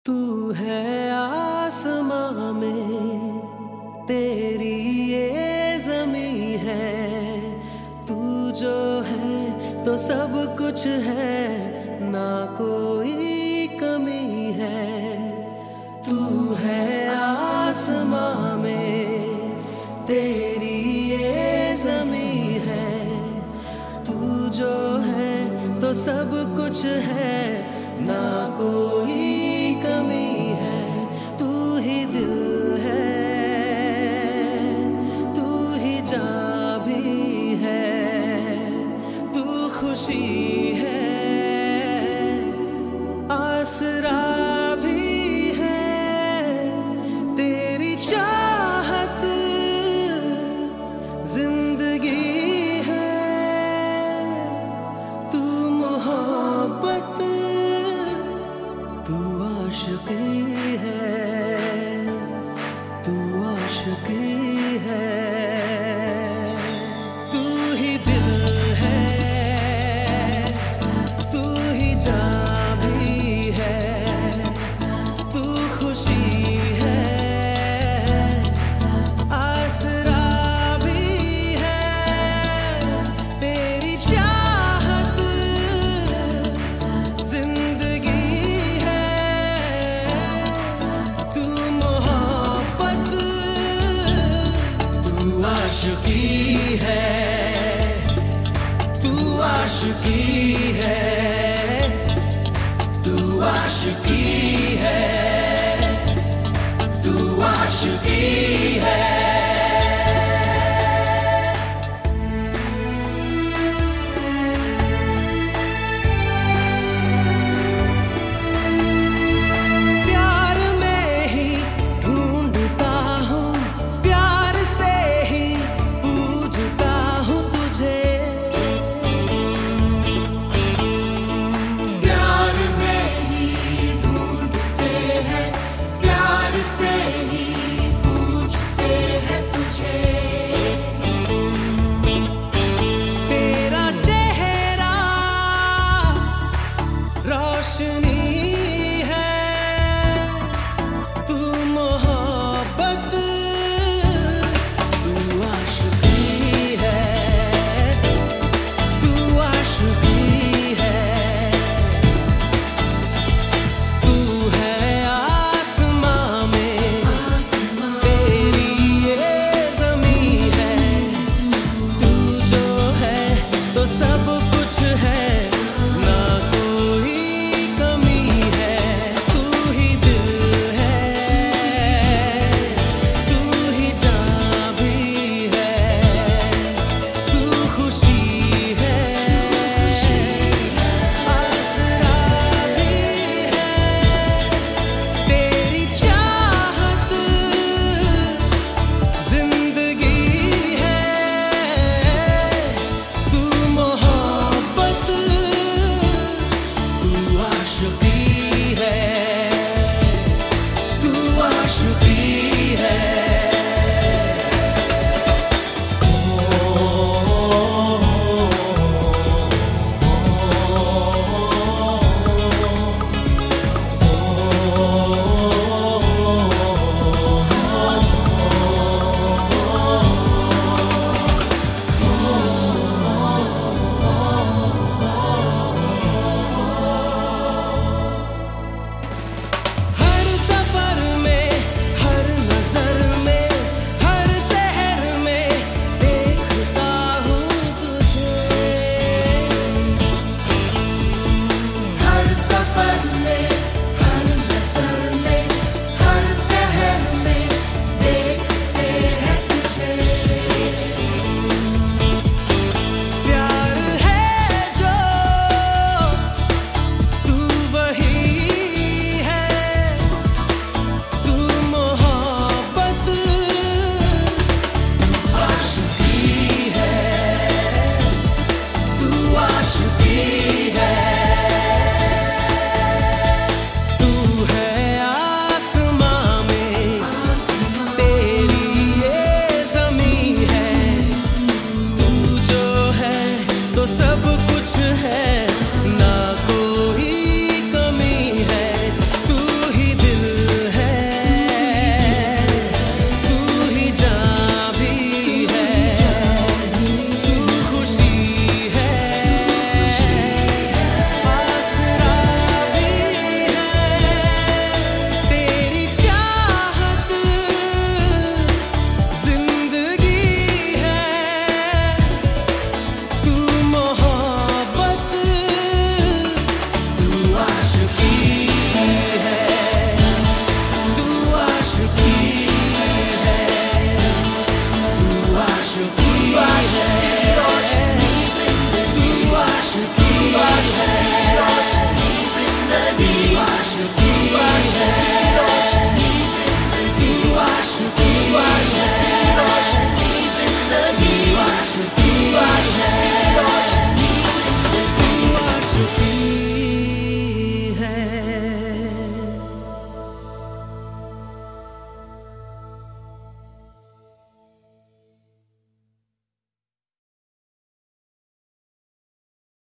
तू है आसमां में, तेरी ये ज़मीं है। तू जो है तो सब कुछ है, ना कोई कमी है। तू है आसमां में, तेरी ये ज़मीं है। तू जो है तो सब कुछ है, ना कोई कमी है। तू ही दिल है, तू ही जान भी है। तू खुशी है, आसरा भी है। तेरी चाहत जिंदगी है। तू मोहब्बत, तू आशिकी है, तू आशिकी है। तू ही दिल है, तू ही जान भी है। तू खुशी है, आसरा भी है। तेरी चाहत जिंदगी है। तू मोहब्बत, तू आशिकी है, तू आशिकी है। तू आशिकी है, तू आशिकी है।